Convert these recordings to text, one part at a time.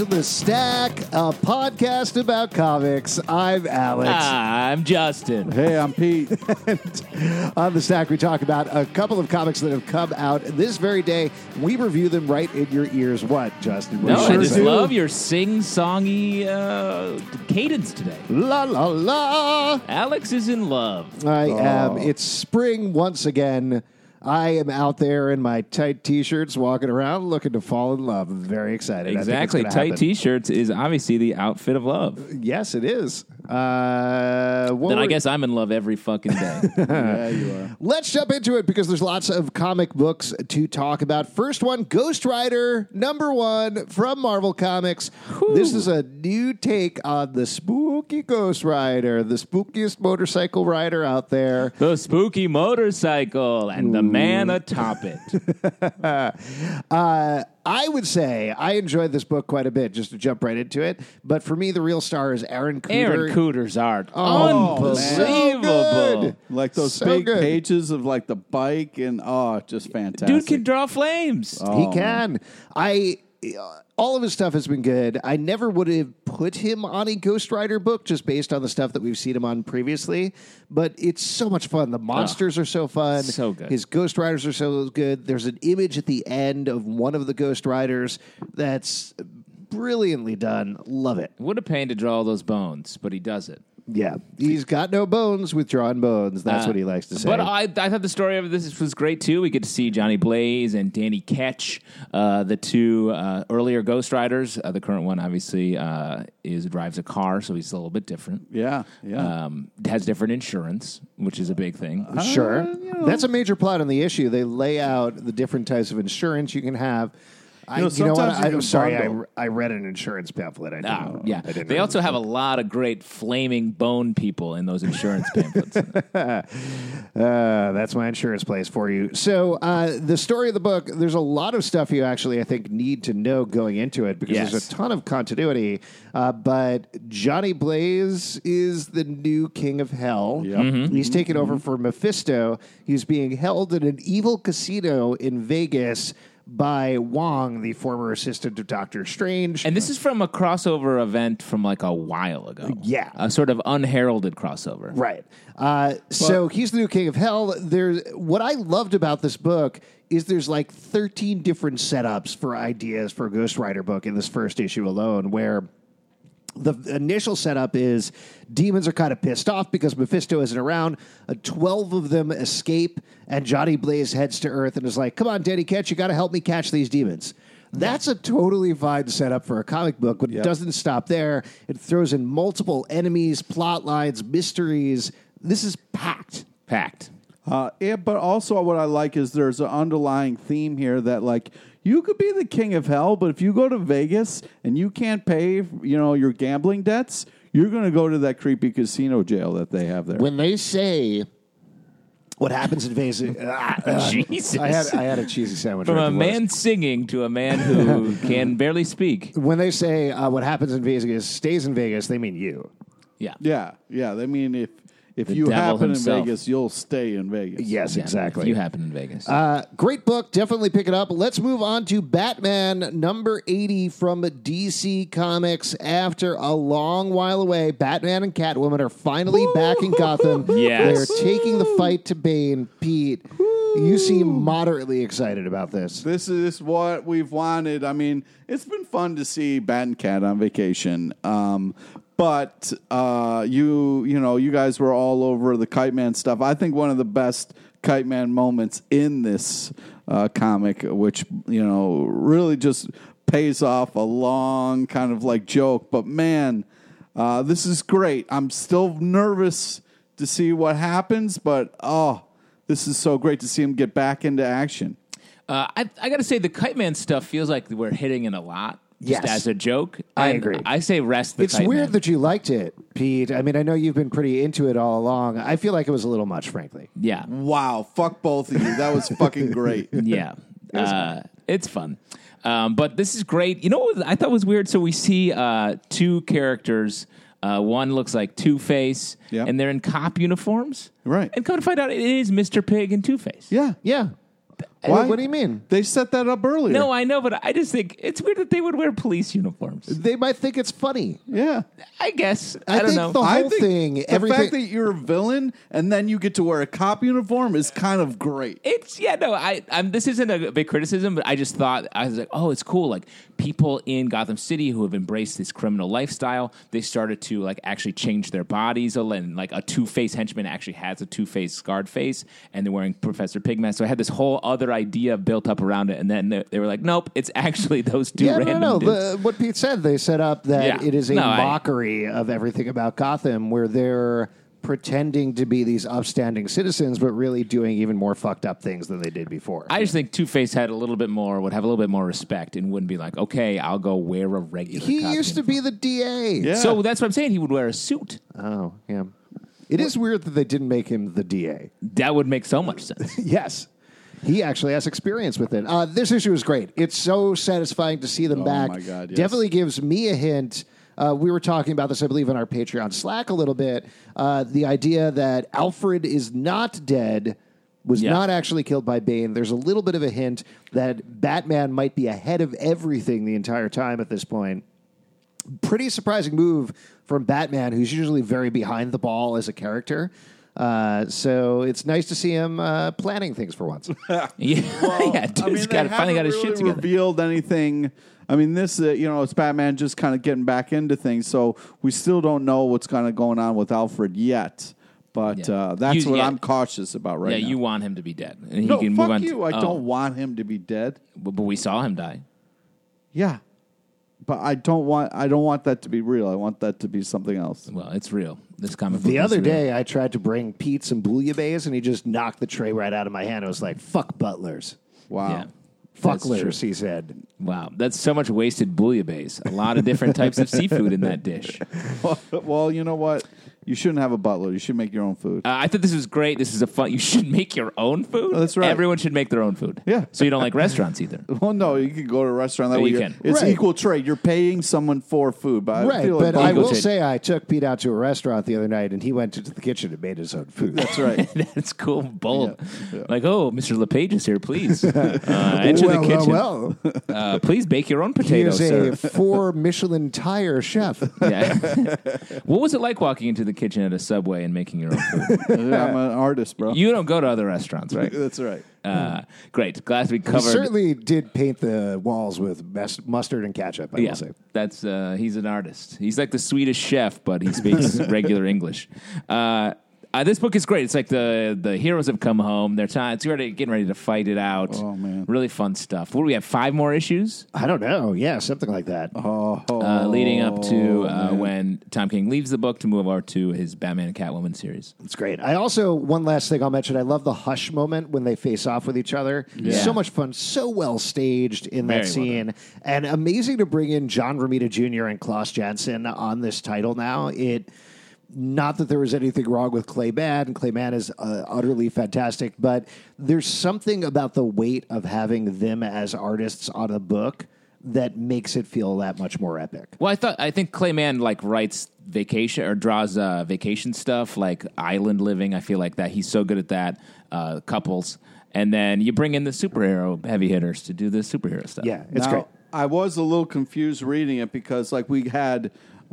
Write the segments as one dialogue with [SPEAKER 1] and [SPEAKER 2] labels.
[SPEAKER 1] to The Stack, a podcast about comics. I'm Alex.
[SPEAKER 2] I'm Justin.
[SPEAKER 3] Hey, I'm Pete.
[SPEAKER 1] And on The Stack, we talk about a couple of comics that have come out this very day. We review them right in your ears. What, Justin?
[SPEAKER 2] No,
[SPEAKER 1] Sure
[SPEAKER 2] I just
[SPEAKER 1] do.
[SPEAKER 2] love your sing-songy cadence today.
[SPEAKER 1] La, la, la.
[SPEAKER 2] Alex is in love.
[SPEAKER 1] I am. It's spring once again. I am out there in my tight T-shirts walking around looking to fall in love. I'm very excited.
[SPEAKER 2] Exactly.
[SPEAKER 1] I think it's
[SPEAKER 2] Tight
[SPEAKER 1] gonna happen.
[SPEAKER 2] T-shirts is obviously the outfit of love.
[SPEAKER 1] Yes, it is.
[SPEAKER 2] Then I guess I'm in love every fucking day.
[SPEAKER 3] Yeah, you are.
[SPEAKER 1] Let's jump into it because there's lots of comic books to talk about. First one, Ghost Rider, #1 from Marvel Comics. This is a new take on the spooky Ghost Rider, the spookiest motorcycle rider out there.
[SPEAKER 2] The spooky motorcycle and the man atop it.
[SPEAKER 1] I would say I enjoyed this book quite a bit, just to jump right into it. But for me, the real star is Aaron Cooter.
[SPEAKER 2] Aaron Cooter's art.
[SPEAKER 1] Oh,
[SPEAKER 2] Unbelievable.
[SPEAKER 1] so good.
[SPEAKER 3] Like those
[SPEAKER 1] So
[SPEAKER 3] big
[SPEAKER 1] good.
[SPEAKER 3] pages of like the bike and just fantastic.
[SPEAKER 2] Dude can draw flames.
[SPEAKER 1] He can. All of his stuff has been good. I never would have put him on a Ghost Rider book just based on the stuff that we've seen him on previously, but it's so much fun. The monsters are so fun.
[SPEAKER 2] So good.
[SPEAKER 1] His Ghost Riders are so good. There's an image at the end of one of the Ghost Riders that's brilliantly done. Love it.
[SPEAKER 2] What a pain to draw all those bones, but he does it.
[SPEAKER 1] Yeah. He's got no bones with drawn bones. That's what he likes to say.
[SPEAKER 2] But I thought the story of this was great, too. We get to see Johnny Blaze and Danny Ketch, the two earlier Ghost Riders. The current one, obviously, drives a car, so he's a little bit different.
[SPEAKER 3] Yeah.
[SPEAKER 2] Has different insurance, which is a big thing.
[SPEAKER 1] Sure. That's a major plot on the issue. They lay out the different types of insurance you can have.
[SPEAKER 3] sometimes you can
[SPEAKER 1] I'm sorry.
[SPEAKER 3] bundle.
[SPEAKER 1] I read an insurance pamphlet.
[SPEAKER 2] Yeah. They also have a lot of great flaming bone people in those insurance pamphlets.
[SPEAKER 1] That's my insurance place for you. So the story of the book, there's a lot of stuff you actually, I think, need to know going into it because there's a ton of continuity. But Johnny Blaze is the new king of hell.
[SPEAKER 3] Yep.
[SPEAKER 1] He's taken over for Mephisto. He's being held in an evil casino in Vegas by Wong, the former assistant of Doctor Strange.
[SPEAKER 2] And this is from a crossover event from like a while ago.
[SPEAKER 1] Yeah.
[SPEAKER 2] A sort of unheralded crossover.
[SPEAKER 1] Right. So he's the new king of hell. What I loved about this book is there's like 13 different setups for ideas for a Ghost Rider book in this first issue alone, where the initial setup is demons are kind of pissed off because Mephisto isn't around. 12 of them escape, and Johnny Blaze heads to Earth and is like, come on, Danny Ketch, you got to help me catch these demons. That's a totally fine setup for a comic book, but it doesn't stop there. It throws in multiple enemies, plot lines, mysteries. This is packed.
[SPEAKER 3] But also what I like is there's an underlying theme here that like you could be the king of hell, but if you go to Vegas and you can't pay, your gambling debts, you're going to go to that creepy casino jail that they have there.
[SPEAKER 1] When they say what happens in Vegas,
[SPEAKER 2] Jesus.
[SPEAKER 1] I had a cheesy sandwich.
[SPEAKER 2] From
[SPEAKER 1] right
[SPEAKER 2] a
[SPEAKER 1] before this.
[SPEAKER 2] man singing to a man who can barely speak.
[SPEAKER 1] When they say what happens in Vegas stays in Vegas, they mean you.
[SPEAKER 2] Yeah.
[SPEAKER 3] Yeah. I mean, if
[SPEAKER 2] The
[SPEAKER 3] you
[SPEAKER 2] devil
[SPEAKER 3] happen
[SPEAKER 2] himself.
[SPEAKER 3] in Vegas, you'll stay in Vegas.
[SPEAKER 1] Yes,
[SPEAKER 2] Yeah,
[SPEAKER 1] exactly.
[SPEAKER 2] If you happen in Vegas.
[SPEAKER 1] Great book. Definitely pick it up. Let's move on to Batman #80 from DC Comics. After a long while away, Batman and Catwoman are finally back in Gotham.
[SPEAKER 2] Yes.
[SPEAKER 1] They're taking the fight to Bane. Pete, you seem moderately excited about this.
[SPEAKER 3] This is what we've wanted. I mean, it's been fun to see Bat and Cat on vacation. But you guys were all over the Kite Man stuff. I think one of the best Kite Man moments in this comic, which really just pays off a long kind of like joke. But man, this is great. I'm still nervous to see what happens, but this is so great to see him get back into action.
[SPEAKER 2] I got to say, the Kite Man stuff feels like we're hitting it a lot. Just
[SPEAKER 1] Yes.
[SPEAKER 2] as a joke.
[SPEAKER 1] I
[SPEAKER 2] And
[SPEAKER 1] agree.
[SPEAKER 2] I say rest the
[SPEAKER 1] It's
[SPEAKER 2] Kite
[SPEAKER 1] weird
[SPEAKER 2] Man.
[SPEAKER 1] that you liked it, Pete. I mean, I know you've been pretty into it all along. I feel like it was a little much, frankly.
[SPEAKER 2] Yeah.
[SPEAKER 3] Wow, fuck both of you. That was fucking great.
[SPEAKER 2] Yeah. It's fun. But this is great. You know what I thought was weird? So we see two characters. One looks like Two-Face,
[SPEAKER 3] Yeah.
[SPEAKER 2] and they're in cop uniforms.
[SPEAKER 3] Right.
[SPEAKER 2] And come to find out, it is Mr. Pig and Two-Face.
[SPEAKER 3] Yeah.
[SPEAKER 1] Yeah.
[SPEAKER 3] Why?
[SPEAKER 1] What do you mean?
[SPEAKER 3] They set that up earlier.
[SPEAKER 2] No, I know, but I just think it's weird that they would wear police uniforms.
[SPEAKER 1] They might think it's funny.
[SPEAKER 3] Yeah.
[SPEAKER 2] I guess. I don't
[SPEAKER 1] think
[SPEAKER 2] know.
[SPEAKER 1] the
[SPEAKER 3] I
[SPEAKER 1] whole
[SPEAKER 3] think
[SPEAKER 1] thing,
[SPEAKER 3] the
[SPEAKER 1] everything.
[SPEAKER 3] fact that you're a villain and then you get to wear a cop uniform is kind of great.
[SPEAKER 2] It's this isn't a big criticism, but I just thought I was like, oh, it's cool. Like people in Gotham City who have embraced this criminal lifestyle, they started to like actually change their bodies. And like a Two-Face henchman actually has a Two-Face scarred face, and they're wearing Professor Pig mask. So I had this whole other idea built up around it, and then they were like, nope, it's actually those two random dudes.
[SPEAKER 1] What Pete said, they set up that
[SPEAKER 2] Yeah.
[SPEAKER 1] it is a
[SPEAKER 2] No,
[SPEAKER 1] mockery of everything about Gotham, where they're pretending to be these upstanding citizens, but really doing even more fucked up things than they did before.
[SPEAKER 2] I just think Two-Face would have a little bit more respect and wouldn't be like, okay, I'll go wear a regular
[SPEAKER 1] He
[SPEAKER 2] cop
[SPEAKER 1] used to
[SPEAKER 2] uniform.
[SPEAKER 1] be the DA.
[SPEAKER 3] Yeah.
[SPEAKER 2] So that's what I'm saying. He would wear a suit.
[SPEAKER 1] Oh, yeah. It is weird that they didn't make him the DA.
[SPEAKER 2] That would make so much sense.
[SPEAKER 1] Yes. He actually has experience with it. This issue is great. It's so satisfying to see them back.
[SPEAKER 3] my God, yes.
[SPEAKER 1] Definitely gives me a hint. We were talking about this, I believe, on our Patreon Slack a little bit. The idea that Alfred is not dead, was not actually killed by Bane. There's a little bit of a hint that Batman might be ahead of everything the entire time at this point. Pretty surprising move from Batman, who's usually very behind the ball as a character. So it's nice to see him planning things for once.
[SPEAKER 2] Yeah, yeah. Dude's finally got his shit together.
[SPEAKER 3] Revealed anything? I mean, this it's Batman just kind of getting back into things, so we still don't know what's kind of going on with Alfred yet. But that's what I'm cautious about right now.
[SPEAKER 2] Yeah, you want him to be dead, and he
[SPEAKER 3] No,
[SPEAKER 2] can
[SPEAKER 3] fuck
[SPEAKER 2] move on.
[SPEAKER 3] you. I don't want him to be dead.
[SPEAKER 2] But we saw him die.
[SPEAKER 3] Yeah, but I don't want that to be real. I want that to be something else.
[SPEAKER 2] Well, it's real. This comic book
[SPEAKER 1] The
[SPEAKER 2] is
[SPEAKER 1] other
[SPEAKER 2] real.
[SPEAKER 1] day, I tried to bring Pete some bouillabaisse, and he just knocked the tray right out of my hand. I was like, fuck butlers.
[SPEAKER 3] Wow.
[SPEAKER 2] Yeah. That's true.
[SPEAKER 1] Fucklers, he said.
[SPEAKER 2] Wow, that's so much wasted bouillabaisse. A lot of different types of seafood in that dish.
[SPEAKER 3] Well, you know what? You shouldn't have a butler. You should make your own food.
[SPEAKER 2] I thought this was great. This is a fun. You should make your own food.
[SPEAKER 3] Oh, that's right.
[SPEAKER 2] Everyone should make their own food.
[SPEAKER 3] Yeah.
[SPEAKER 2] So you don't like restaurants either.
[SPEAKER 3] Well, no, you can go to a restaurant. That
[SPEAKER 2] Oh,
[SPEAKER 3] way
[SPEAKER 2] you can.
[SPEAKER 3] It's
[SPEAKER 1] Right.
[SPEAKER 3] equal trade. You're paying someone for food. But I
[SPEAKER 1] Right,
[SPEAKER 3] feel
[SPEAKER 1] but
[SPEAKER 3] like
[SPEAKER 1] I
[SPEAKER 2] Equal
[SPEAKER 1] will
[SPEAKER 2] trade.
[SPEAKER 1] say I took Pete out to a restaurant the other night, and he went into the kitchen and made his own food.
[SPEAKER 3] that's right.
[SPEAKER 2] That's cool, bold.
[SPEAKER 3] Yeah.
[SPEAKER 2] Like, oh, Mr. LePage is here. Please enter the kitchen.
[SPEAKER 1] well.
[SPEAKER 2] Please bake your own
[SPEAKER 1] He
[SPEAKER 2] potatoes,
[SPEAKER 1] is
[SPEAKER 2] sir.
[SPEAKER 1] a 4 Michelin tire chef.
[SPEAKER 2] Yeah. What was it like walking into the kitchen at a Subway and making your own food?
[SPEAKER 3] Yeah, I'm an artist, bro.
[SPEAKER 2] You don't go to other restaurants, right?
[SPEAKER 3] That's right.
[SPEAKER 2] Great. Glad we
[SPEAKER 1] He
[SPEAKER 2] covered.
[SPEAKER 1] certainly did paint the walls with mustard and ketchup, I will say.
[SPEAKER 2] That's he's an artist. He's like the Swedish chef, but he speaks regular English. This book is great. It's like the heroes have come home. They're getting ready to fight it out.
[SPEAKER 3] Oh, man.
[SPEAKER 2] Really fun stuff. What do we have? 5 more issues
[SPEAKER 1] I don't know. Yeah, something like that.
[SPEAKER 2] leading up to when Tom King leaves the book to move over to his Batman and Catwoman series.
[SPEAKER 1] It's great. I also, one last thing I'll mention, I love the hush moment when they face off with each other.
[SPEAKER 2] Yeah.
[SPEAKER 1] So much fun, so well staged in that
[SPEAKER 2] Very well
[SPEAKER 1] scene. And amazing to bring in John Romita Jr. and Klaus Janson on this title now. Not that there was anything wrong with Clay Mann, and Clay Mann is utterly fantastic, but there's something about the weight of having them as artists on a book that makes it feel that much more epic.
[SPEAKER 2] Well, I think Clay Mann like writes vacation or draws vacation stuff like island living. I feel like that he's so good at that. Couples, and then you bring in the superhero heavy hitters to do the superhero stuff.
[SPEAKER 1] Yeah, it's
[SPEAKER 3] Now,
[SPEAKER 1] great.
[SPEAKER 3] I was a little confused reading it because, like, we had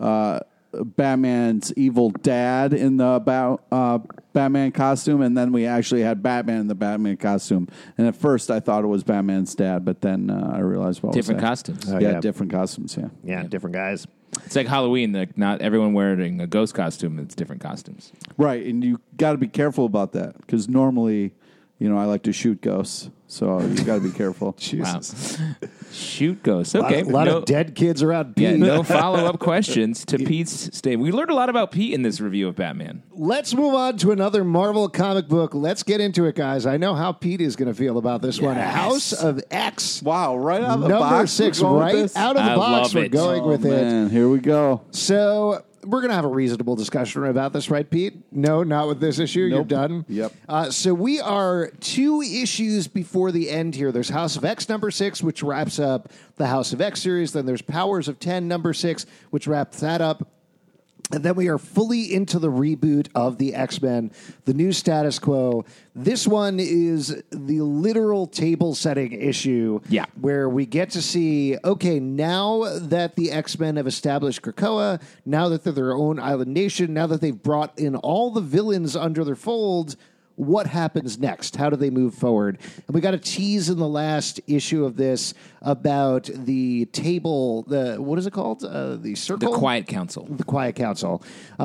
[SPEAKER 3] Batman's evil dad in the Batman costume, and then we actually had Batman in the Batman costume. And at first, I thought it was Batman's dad, but then I realized what
[SPEAKER 2] Different
[SPEAKER 3] was that.
[SPEAKER 2] costumes.
[SPEAKER 1] Oh,
[SPEAKER 3] yeah,
[SPEAKER 1] yeah.
[SPEAKER 3] different costumes. Yeah.
[SPEAKER 1] Yeah, different guys.
[SPEAKER 2] It's like Halloween. Like not everyone wearing a ghost costume. It's different costumes.
[SPEAKER 3] Right, and you got to be careful about that because normally, I like to shoot ghosts, so you got to be careful.
[SPEAKER 1] Jesus.
[SPEAKER 2] Wow. Shoot ghosts.
[SPEAKER 1] A lot,
[SPEAKER 2] Okay.
[SPEAKER 1] a lot of dead kids around Pete.
[SPEAKER 2] Yeah, no follow-up questions to Pete's statement. We learned a lot about Pete in this review of Batman.
[SPEAKER 1] Let's move on to another Marvel comic book. Let's get into it, guys. I know how Pete is going to feel about this one. House of X.
[SPEAKER 3] Wow, right out of the
[SPEAKER 1] Number
[SPEAKER 3] box,
[SPEAKER 1] 6,
[SPEAKER 3] we're going with
[SPEAKER 1] right
[SPEAKER 3] this?
[SPEAKER 1] out of the
[SPEAKER 2] I
[SPEAKER 1] box.
[SPEAKER 2] love
[SPEAKER 1] We're
[SPEAKER 2] it.
[SPEAKER 1] going with it.
[SPEAKER 3] Man, here we go.
[SPEAKER 1] So we're going to have a reasonable discussion about this, right, Pete? No, not with this issue. You're
[SPEAKER 3] Nope.
[SPEAKER 1] done?
[SPEAKER 3] Yep.
[SPEAKER 1] So we are 2 issues before the end here. There's House of X number 6, which wraps up the House of X series. Then there's Powers of 10 number 6, which wraps that up. And then we are fully into the reboot of the X-Men, the new status quo. This one is the literal table setting issue.
[SPEAKER 2] Yeah.
[SPEAKER 1] Where we get to see, okay, now that the X-Men have established Krakoa, now that they're their own island nation, now that they've brought in all the villains under their fold, what happens next? How do they move forward? And we got a tease in the last issue of this about the table, what is it called? The circle?
[SPEAKER 2] The Quiet Council.
[SPEAKER 1] The Quiet Council,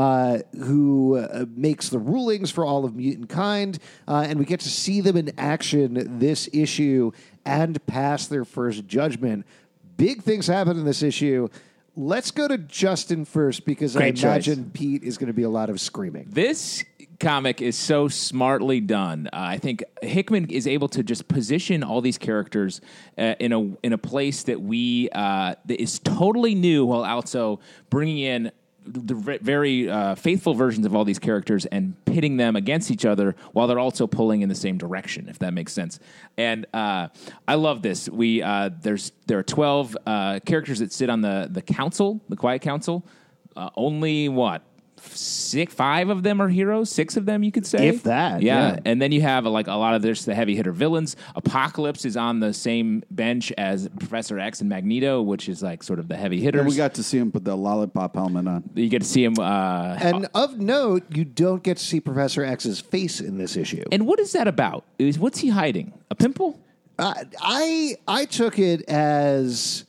[SPEAKER 1] who makes the rulings for all of mutant kind. And we get to see them in action this issue and pass their first judgment. Big things happen in this issue. Let's go to Justin first because
[SPEAKER 2] Great
[SPEAKER 1] I imagine
[SPEAKER 2] choice.
[SPEAKER 1] Pete is going to be a lot of screaming.
[SPEAKER 2] This comic is so smartly done. I think Hickman is able to just position all these characters in a place that that is totally new, while also bringing in the very faithful versions of all these characters and pitting them against each other while they're also pulling in the same direction, if that makes sense. And I love this. There are 12 characters that sit on the council, the Quiet Council. Only five of them are heroes, six of them, you could say.
[SPEAKER 1] If that,
[SPEAKER 2] yeah.
[SPEAKER 1] yeah.
[SPEAKER 2] And then you have like a lot of the heavy hitter villains. Apocalypse is on the same bench as Professor X and Magneto, which is like sort of the heavy hitters.
[SPEAKER 3] And we got to see him put the lollipop helmet on.
[SPEAKER 2] You get to see him.
[SPEAKER 1] And of note, you don't get to see Professor X's face in this issue.
[SPEAKER 2] And what is that about? What's he hiding? A pimple?
[SPEAKER 1] I took it as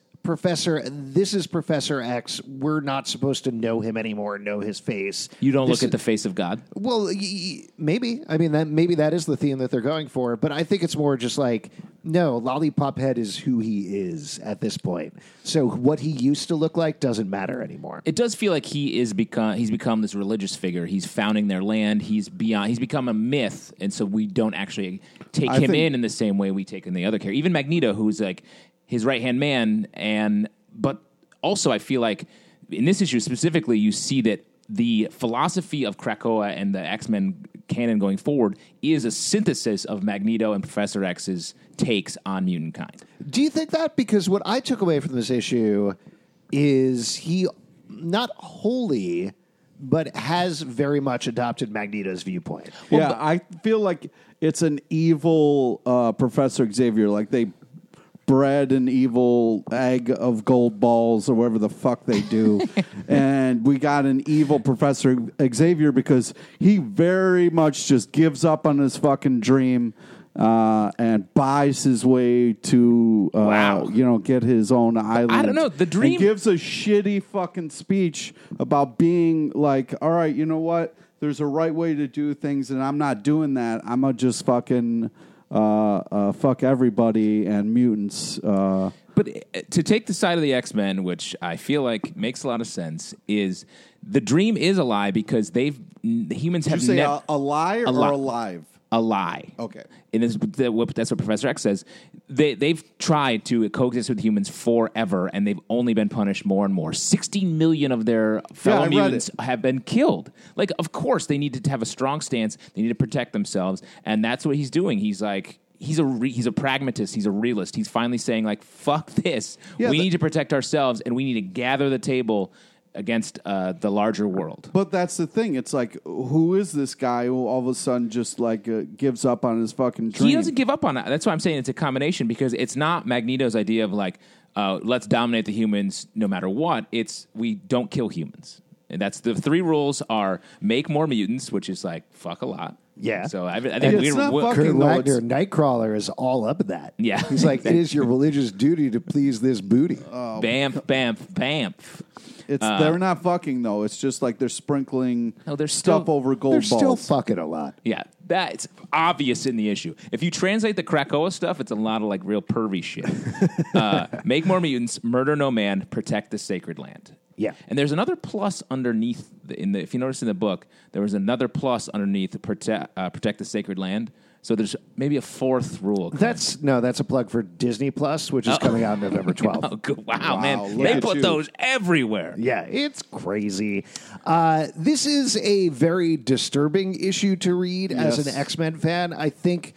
[SPEAKER 1] this is Professor X. We're not supposed to know him anymore, know his face.
[SPEAKER 2] You don't look at the face of God?
[SPEAKER 1] Well, maybe. I mean, maybe that is the theme that they're going for. But I think it's more just like, no, Lollipop Head is who he is at this point. So what he used to look like doesn't matter anymore.
[SPEAKER 2] It does feel like he's become this religious figure. He's founding their land. He's become a myth, and so we don't actually take him in the same way we take in the other character. Even Magneto, who's like his right-hand man, but also I feel like in this issue specifically, you see that the philosophy of Krakoa and the X-Men canon going forward is a synthesis of Magneto and Professor X's takes on mutant kind.
[SPEAKER 1] Do you think that? Because what I took away from this issue is he not wholly, but has very much adopted Magneto's viewpoint.
[SPEAKER 3] Yeah, I feel like it's an evil Professor Xavier. Like they bred an evil egg of gold balls or whatever the fuck they do. And we got an evil Professor Xavier because he very much just gives up on his fucking dream and buys his way to, get his own island.
[SPEAKER 2] I don't know. The dream...
[SPEAKER 3] And gives a shitty fucking speech about being like, all right, you know what? There's a right way to do things, and I'm not doing that. I'm going to just fucking... fuck everybody and mutants.
[SPEAKER 2] But to take the side of the X-Men, which I feel like makes a lot of sense, is the dream is a lie because the humans have
[SPEAKER 3] Did you say a lie or alive?
[SPEAKER 2] A lie.
[SPEAKER 3] Okay.
[SPEAKER 2] And that's what Professor X says. They've tried to coexist with humans forever, and they've only been punished more and more. 16 million of their fellow mutants have been killed. Like, of course, they need to have a strong stance. They need to protect themselves, and that's what he's doing. He's like... He's a pragmatist. He's a realist. He's finally saying, like, fuck this. Yeah, we need to protect ourselves, and we need to gather the table against the larger world.
[SPEAKER 3] But that's the thing. It's like, who is this guy who all of a sudden just like gives up on his fucking dream?
[SPEAKER 2] He doesn't give up on it. That's why I'm saying it's a combination, because it's not Magneto's idea of like, let's dominate the humans no matter what. It's we don't kill humans. And that's the three rules are make more mutants, which is like fuck a lot.
[SPEAKER 1] Yeah.
[SPEAKER 2] So I think
[SPEAKER 3] it's not fucking
[SPEAKER 1] Kurt
[SPEAKER 3] no,
[SPEAKER 1] Wagner, Nightcrawler, is all up in that.
[SPEAKER 2] Yeah.
[SPEAKER 1] He's like, it is your religious duty to please this booty.
[SPEAKER 2] Bamf, bamf, bamf.
[SPEAKER 3] They're not fucking though. It's just like they're sprinkling
[SPEAKER 2] they're
[SPEAKER 3] stuff
[SPEAKER 2] still-
[SPEAKER 3] over gold
[SPEAKER 1] They're
[SPEAKER 3] balls.
[SPEAKER 1] still fucking a lot.
[SPEAKER 2] Yeah, that's obvious in the issue. If you translate the Krakoa stuff, it's a lot of like real pervy shit. Make more mutants, murder no man, protect the sacred land.
[SPEAKER 1] Yeah.
[SPEAKER 2] And there's another plus underneath. If you notice in the book, there was another plus underneath protect the sacred land. So there's maybe a fourth rule.
[SPEAKER 1] That's a plug for Disney Plus, which is coming out November 12th.
[SPEAKER 2] Oh, good. Wow, man.
[SPEAKER 3] look
[SPEAKER 2] They
[SPEAKER 3] at
[SPEAKER 2] put
[SPEAKER 3] you.
[SPEAKER 2] those everywhere.
[SPEAKER 1] Yeah, it's crazy. This is a very disturbing issue to read as
[SPEAKER 3] Yes.
[SPEAKER 1] an X-Men fan. I think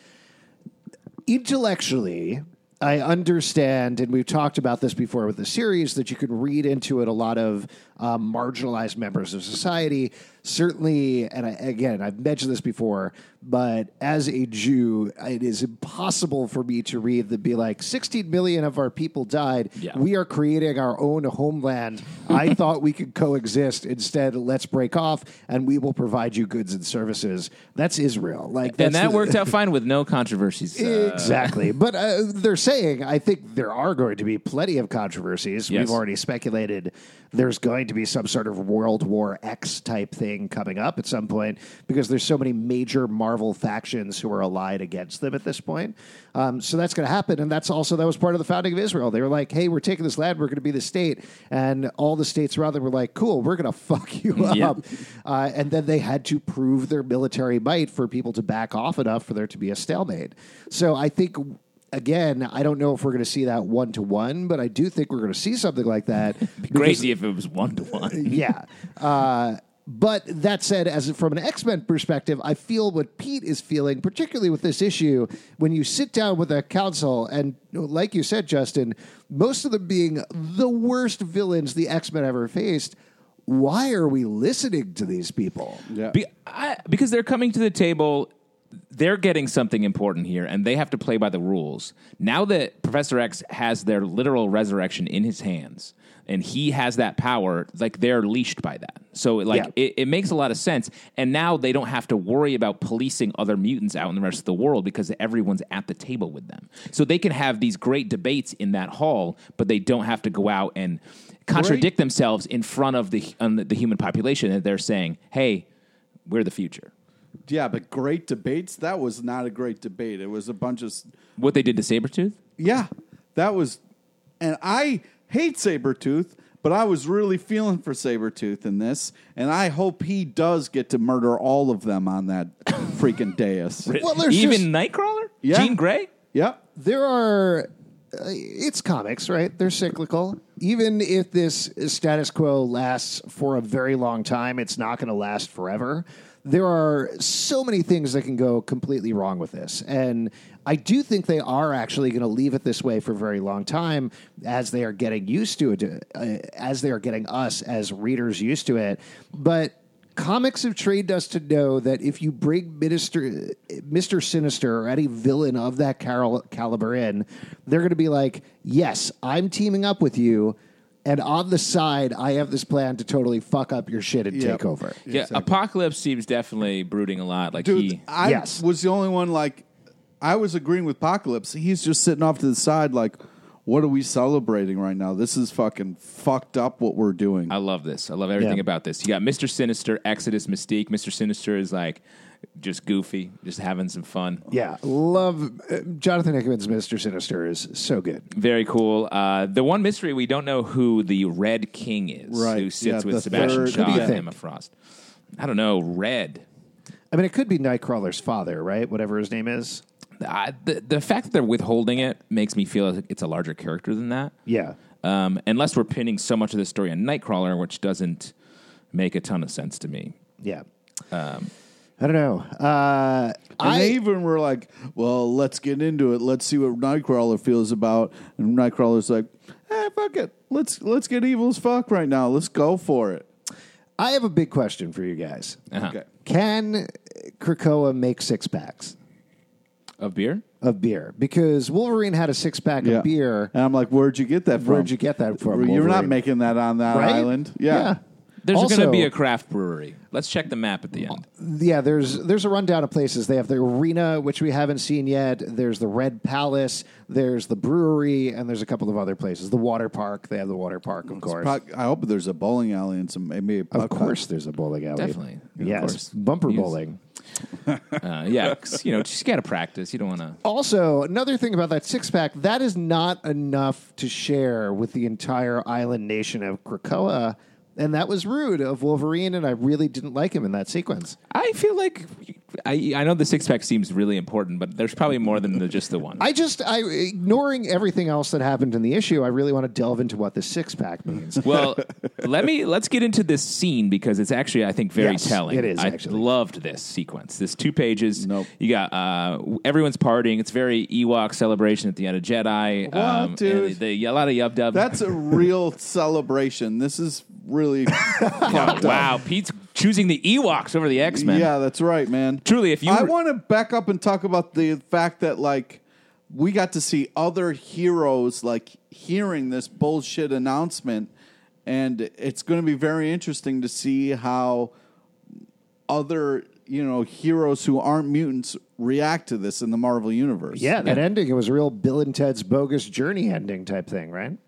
[SPEAKER 1] intellectually, I understand, and we've talked about this before with the series, that you can read into it a lot of marginalized members of society. Certainly, and again, I've mentioned this before, but as a Jew, it is impossible for me to read that be like, 16 million of our people died.
[SPEAKER 2] Yeah.
[SPEAKER 1] We are creating our own homeland. I thought we could coexist. Instead, let's break off, and we will provide you goods and services. That's Israel.
[SPEAKER 2] And that worked out fine with no controversies.
[SPEAKER 1] Exactly. But they're saying, I think there are going to be plenty of controversies.
[SPEAKER 2] Yes.
[SPEAKER 1] We've already speculated there's going to be some sort of World War X type thing coming up at some point because there's so many major Marvel factions who are allied against them at this point. So that's going to happen. And that was part of the founding of Israel. They were like, hey, we're taking this land. We're going to be the state. And all the states around them were like, cool, we're going to fuck you up. And then they had to prove their military might for people to back off enough for there to be a stalemate. So I think, again, I don't know if we're going to see that 1-to-1, but I do think we're going to see something like that.
[SPEAKER 2] It'd be crazy if it was 1-to-1.
[SPEAKER 1] Yeah. But that said, from an X-Men perspective, I feel what Pete is feeling, particularly with this issue, when you sit down with a council, and like you said, Justin, most of them being the worst villains the X-Men ever faced. Why are we listening to these people?
[SPEAKER 3] Yeah.
[SPEAKER 2] Because they're coming to the table, they're getting something important here, and they have to play by the rules. Now that Professor X has their literal resurrection in his hands, and he has that power, like, they're leashed by that. So, like, it makes a lot of sense. And now they don't have to worry about policing other mutants out in the rest of the world because everyone's at the table with them. So they can have these great debates in that hall, but they don't have to go out and contradict themselves in front of the human population. And they're saying, hey, we're the future.
[SPEAKER 3] Yeah, but great debates, that was not a great debate. It was a bunch of...
[SPEAKER 2] What they did to Sabretooth?
[SPEAKER 3] Yeah, that was... And I hate Sabretooth, but I was really feeling for Sabretooth in this, and I hope he does get to murder all of them on that freaking dais.
[SPEAKER 1] Well,
[SPEAKER 2] Even Nightcrawler?
[SPEAKER 3] Yeah.
[SPEAKER 2] Jean Grey?
[SPEAKER 3] Yep.
[SPEAKER 1] There are... it's comics, right? They're cyclical. Even if this status quo lasts for a very long time, it's not going to last forever. There are so many things that can go completely wrong with this. And I do think they are actually going to leave it this way for a very long time as they are getting used to it, as they are getting us as readers used to it. But comics have trained us to know that if you bring Mr. Sinister or any villain of that caliber in, they're going to be like, yes, I'm teaming up with you. And on the side, I have this plan to totally fuck up your shit and take over.
[SPEAKER 2] Yeah, exactly. Apocalypse seems definitely brooding a lot. Like,
[SPEAKER 3] dude, I was the only one, like, I was agreeing with Apocalypse. He's just sitting off to the side like, what are we celebrating right now? This is fucking fucked up what we're doing.
[SPEAKER 2] I love this. I love everything about this. You got Mr. Sinister, Exodus, Mystique. Mr. Sinister is like just goofy, just having some fun.
[SPEAKER 1] Yeah, love Jonathan Hickman's Mr. Sinister is so good.
[SPEAKER 2] Very cool. The one mystery, we don't know who the Red King is, who sits with Sebastian Shaw and Emma Frost. I don't know, Red.
[SPEAKER 1] I mean, it could be Nightcrawler's father, right? Whatever his name is.
[SPEAKER 2] The fact that they're withholding it makes me feel like it's a larger character than that.
[SPEAKER 1] Yeah.
[SPEAKER 2] Unless we're pinning so much of the story on Nightcrawler, which doesn't make a ton of sense to me.
[SPEAKER 1] Yeah. I don't know.
[SPEAKER 3] They even were like, well, let's get into it. Let's see what Nightcrawler feels about. And Nightcrawler's like, fuck it. Let's get evil as fuck right now. Let's go for it.
[SPEAKER 1] I have a big question for you guys.
[SPEAKER 3] Okay.
[SPEAKER 1] Can Krakoa make six-packs?
[SPEAKER 2] Of beer?
[SPEAKER 1] Of beer. Because Wolverine had a six-pack of beer.
[SPEAKER 3] And I'm like, where'd you get that from?
[SPEAKER 1] Where'd you get that from,
[SPEAKER 3] You're not
[SPEAKER 1] Wolverine?
[SPEAKER 3] making that on that
[SPEAKER 1] Right?
[SPEAKER 3] island. Yeah.
[SPEAKER 2] There's
[SPEAKER 1] Also-
[SPEAKER 2] going to be a craft brewery. Let's check the map at the end.
[SPEAKER 1] Yeah, there's a rundown of places. They have the arena, which we haven't seen yet. There's the Red Palace. There's the brewery, and there's a couple of other places. The water park. They have the water park, of course.
[SPEAKER 3] I hope there's a bowling alley and some maybe a puck
[SPEAKER 1] Of course, there's a bowling alley.
[SPEAKER 2] Definitely. Of
[SPEAKER 1] Yes,
[SPEAKER 2] course.
[SPEAKER 1] bumper bowling.
[SPEAKER 2] Yeah, 'cause, just got to practice. You don't want to...
[SPEAKER 1] Also, another thing about that six-pack, that is not enough to share with the entire island nation of Krakoa, and that was rude of Wolverine, and I really didn't like him in that sequence.
[SPEAKER 2] I feel like... I know the six-pack seems really important, but there's probably more than just the one.
[SPEAKER 1] Ignoring everything else that happened in the issue, I really want to delve into what the six-pack means.
[SPEAKER 2] Well, let's get into this scene because it's actually, I think, very telling.
[SPEAKER 1] It is,
[SPEAKER 2] I
[SPEAKER 1] actually.
[SPEAKER 2] loved this sequence. This 2 pages.
[SPEAKER 3] Nope.
[SPEAKER 2] You got everyone's partying. It's very Ewok celebration at the end of Jedi.
[SPEAKER 3] What, dude?
[SPEAKER 2] A lot of yub-dub.
[SPEAKER 3] That's a real celebration. This is really fucked up.
[SPEAKER 2] Wow, Pete's choosing the Ewoks over the X-Men.
[SPEAKER 3] Yeah, that's right, man.
[SPEAKER 2] Truly, if you
[SPEAKER 3] I want to back up and talk about the fact that, like, we got to see other heroes, like, hearing this bullshit announcement, and it's going to be very interesting to see how other, heroes who aren't mutants react to this in the Marvel Universe.
[SPEAKER 1] Yeah, that ending, it was a real Bill and Ted's Bogus Journey ending type thing, right?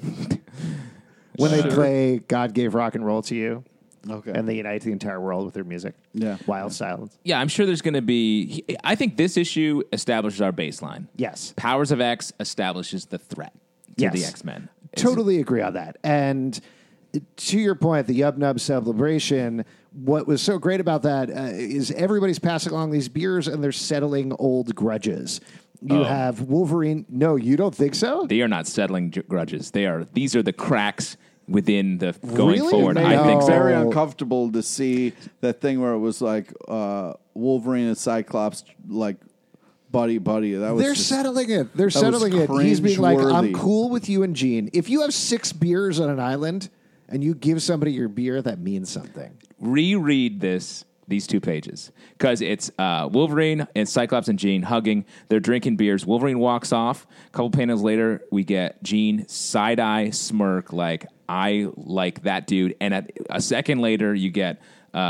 [SPEAKER 1] When they play God Gave Rock and Roll to You.
[SPEAKER 3] Okay.
[SPEAKER 1] And they unite the entire world with their music.
[SPEAKER 3] Yeah.
[SPEAKER 1] Wild silence.
[SPEAKER 2] Yeah, I'm sure there's going to be... I think this issue establishes our baseline.
[SPEAKER 1] Yes.
[SPEAKER 2] Powers of X establishes the threat to the X-Men.
[SPEAKER 1] Totally agree on that. And to your point, the Yub Nub celebration, what was so great about that is everybody's passing along these beers and they're settling old grudges. You have Wolverine. No, you don't think so?
[SPEAKER 2] They are not settling grudges. These are the cracks within the going
[SPEAKER 1] Really?
[SPEAKER 2] forward.
[SPEAKER 3] It made
[SPEAKER 2] I
[SPEAKER 3] me
[SPEAKER 2] think so.
[SPEAKER 3] very uncomfortable to see that thing where it was like Wolverine and Cyclops, like, buddy. That was
[SPEAKER 1] They're
[SPEAKER 3] just,
[SPEAKER 1] settling it. They're settling it. He's being like, I'm cool with you and Gene. If you have 6 beers on an island and you give somebody your beer, that means something.
[SPEAKER 2] Reread these 2 pages, because it's Wolverine and Cyclops and Jean hugging. They're drinking beers. Wolverine walks off. A couple panels later, we get Jean side-eye smirk like, I like that dude. And a second later, you get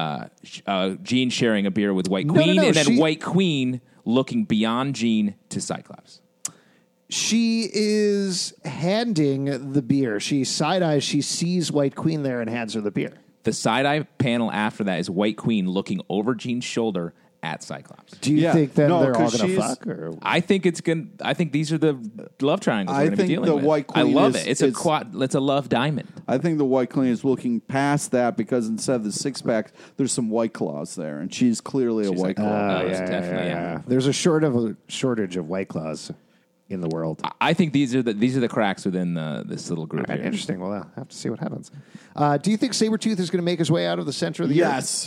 [SPEAKER 2] Jean sharing a beer with White Queen, and then White Queen looking beyond Jean to Cyclops.
[SPEAKER 1] She is handing the beer. She side-eyes. She sees White Queen there and hands her the beer.
[SPEAKER 2] The side-eye panel after that is White Queen looking over Jean's shoulder at Cyclops.
[SPEAKER 1] Do you think then they're all
[SPEAKER 3] 'cause
[SPEAKER 1] going to
[SPEAKER 3] she's-
[SPEAKER 1] fuck? Or?
[SPEAKER 2] I think these are the love triangles we're going to be
[SPEAKER 3] think
[SPEAKER 2] dealing
[SPEAKER 3] the
[SPEAKER 2] with.
[SPEAKER 3] White
[SPEAKER 2] I
[SPEAKER 3] Queen
[SPEAKER 2] love
[SPEAKER 3] is-
[SPEAKER 2] it. It's
[SPEAKER 3] is-
[SPEAKER 2] a quad. It's a love diamond.
[SPEAKER 3] I think the White Queen is looking past that because instead of the 6-pack, there's some White Claws there, and she's clearly a White Claw.
[SPEAKER 2] Yeah.
[SPEAKER 1] There's a shortage of White Claws in the world.
[SPEAKER 2] I think these are the cracks within this little group
[SPEAKER 1] Right,
[SPEAKER 2] here.
[SPEAKER 1] interesting. Well, I'll have to see what happens. Do you think Sabretooth is going to make his way out of the center of the
[SPEAKER 3] Yes,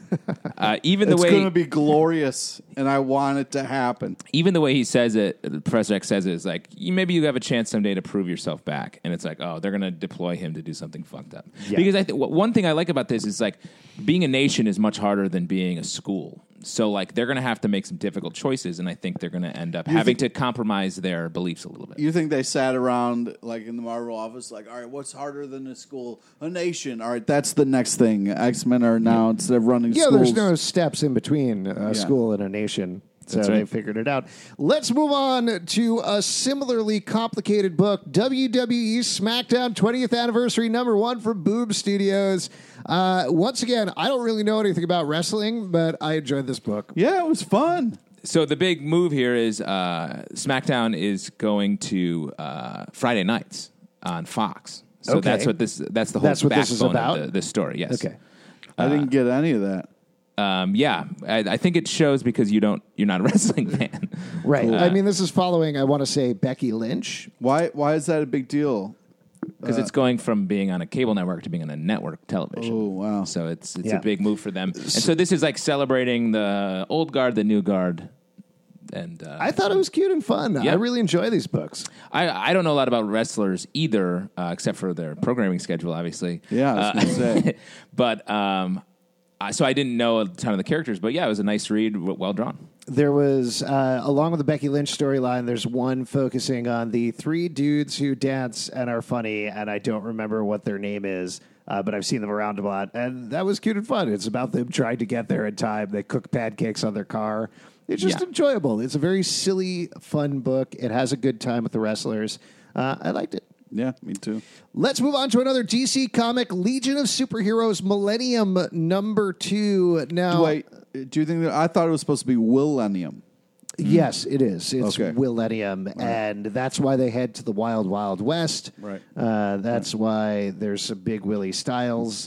[SPEAKER 2] Even the
[SPEAKER 3] it's
[SPEAKER 2] way
[SPEAKER 3] going to be glorious, and I want it to happen.
[SPEAKER 2] even the way he says it, Professor X says it, is like, maybe you have a chance someday to prove yourself back. And it's like, oh, they're going to deploy him to do something fucked up.
[SPEAKER 1] Yeah.
[SPEAKER 2] Because one thing I like about this is, like, being a nation is much harder than being a school. So, like, they're going to have to make some difficult choices, and I think they're going to end up having to compromise their beliefs a little bit.
[SPEAKER 3] You think they sat around, like, in the Marvel office, like, all right, what's harder than a school? A nation. All right, that's the next thing. X-Men are now, instead of running schools.
[SPEAKER 1] there's no steps in between a school and a nation. So
[SPEAKER 2] That's right.
[SPEAKER 1] they figured it out. Let's move on to a similarly complicated book, WWE SmackDown 20th Anniversary #1 from Boom Studios. Once again, I don't really know anything about wrestling, but I enjoyed this book.
[SPEAKER 3] Yeah, it was fun.
[SPEAKER 2] So the big move here is SmackDown is going to Friday nights on Fox. So
[SPEAKER 1] Okay.
[SPEAKER 2] that's the whole
[SPEAKER 1] That's what this is
[SPEAKER 2] backbone
[SPEAKER 1] about?
[SPEAKER 2] of this story. Yes.
[SPEAKER 1] Okay.
[SPEAKER 3] I didn't get any of that.
[SPEAKER 2] Yeah, I think it shows because you're not a wrestling fan.
[SPEAKER 1] Right. I mean, this is following, I want to say, Becky Lynch.
[SPEAKER 3] Why is that a big deal?
[SPEAKER 2] Because it's going from being on a cable network to being on a network television.
[SPEAKER 3] Oh, wow.
[SPEAKER 2] So it's
[SPEAKER 1] Yeah.
[SPEAKER 2] a big move for them. And so this is like celebrating the old guard, the new guard. And
[SPEAKER 1] I thought it was cute and fun.
[SPEAKER 2] Yeah.
[SPEAKER 1] I really enjoy these books.
[SPEAKER 2] I don't know a lot about wrestlers either, except for their programming schedule, obviously.
[SPEAKER 3] Yeah, I was going to say.
[SPEAKER 2] But so I didn't know a ton of the characters. But yeah, it was a nice read, well drawn.
[SPEAKER 1] There was, along with the Becky Lynch storyline, there's one focusing on the 3 dudes who dance and are funny, and I don't remember what their name is, but I've seen them around a lot, and that was cute and fun. It's about them trying to get there in time. They cook pancakes on their car. It's just enjoyable. It's a very silly, fun book. It has a good time with the wrestlers. I liked it.
[SPEAKER 3] Yeah, me too.
[SPEAKER 1] Let's move on to another DC comic, Legion of Superheroes Millennium #2. Now,
[SPEAKER 3] Wait, do you think that I thought it was supposed to be Millennium?
[SPEAKER 1] yes, it is. It's
[SPEAKER 3] Okay.
[SPEAKER 1] Millennium, and that's why they head to the Wild Wild West.
[SPEAKER 3] Right.
[SPEAKER 1] That's why there's some Big Willie Styles.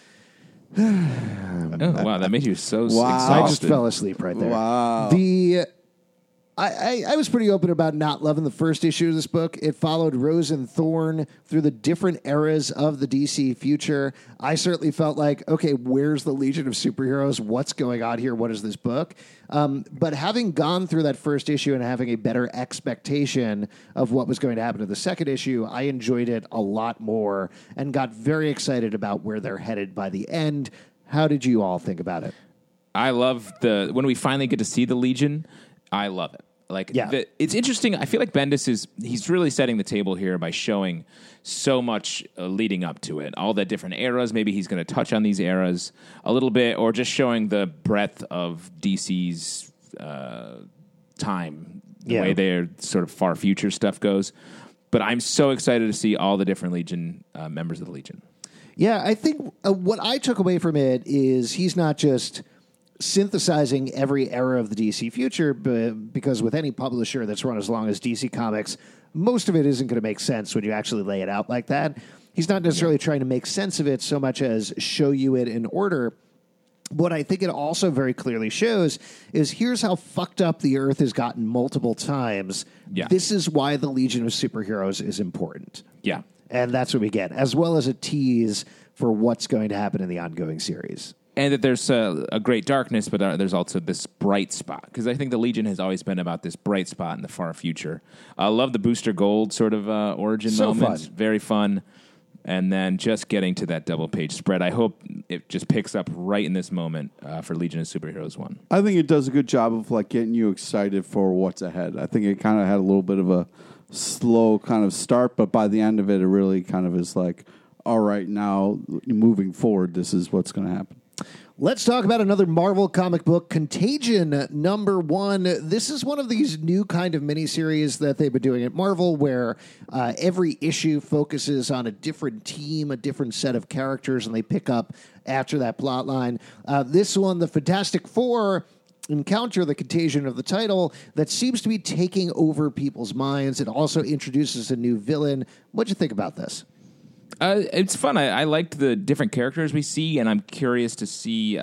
[SPEAKER 2] Oh, wow, that made you so
[SPEAKER 3] Wow.
[SPEAKER 1] I just
[SPEAKER 2] exhausted.
[SPEAKER 1] fell asleep right there.
[SPEAKER 3] Wow.
[SPEAKER 1] I was pretty open about not loving the first issue of this book. It followed Rose and Thorn through the different eras of the DC future. I certainly felt like, okay, where's the Legion of Superheroes? What's going on here? What is this book? But having gone through that first issue and having a better expectation of what was going to happen in the second issue, I enjoyed it a lot more and got very excited about where they're headed by the end. How did you all think about it?
[SPEAKER 2] I love when we finally get to see the Legion. I love it. It's interesting. I feel like Bendis he's really setting the table here by showing so much leading up to it, all the different eras. Maybe he's going to touch on these eras a little bit, or just showing the breadth of DC's time, the way their sort of far future stuff goes. But I'm so excited to see all the different Legion members of the Legion.
[SPEAKER 1] Yeah, I think what I took away from it is he's not just synthesizing every era of the DC future, because with any publisher that's run as long as DC Comics, most of it isn't going to make sense when you actually lay it out like that. He's not necessarily trying to make sense of it so much as show you it in order. What I think it also very clearly shows is here's how fucked up the Earth has gotten multiple times.
[SPEAKER 2] Yeah.
[SPEAKER 1] This is why the Legion of Superheroes is important.
[SPEAKER 2] Yeah.
[SPEAKER 1] And that's what we get, as well as a tease for what's going to happen in the ongoing series.
[SPEAKER 2] And that there's a great darkness, but there's also this bright spot. Because I think the Legion has always been about this bright spot in the far future. I love the Booster Gold sort of origin moment.
[SPEAKER 1] Fun.
[SPEAKER 2] Very fun. And then just getting to that double-page spread. I hope it just picks up right in this moment for Legion of Superheroes 1.
[SPEAKER 3] I think it does a good job of like getting you excited for what's ahead. I think it kind of had a little bit of a slow kind of start, but by the end of it, it really kind of is like, all right, now moving forward, this is what's going to happen.
[SPEAKER 1] Let's talk about another Marvel comic book, Contagion #1. This is one of these new kind of miniseries that they've been doing at Marvel where every issue focuses on a different team, a different set of characters, and they pick up after that plot line. This one, the Fantastic Four, encounter the contagion of the title that seems to be taking over people's minds. It also introduces a new villain. What'd you think about this?
[SPEAKER 2] It's fun. I liked the different characters we see, and I'm curious to see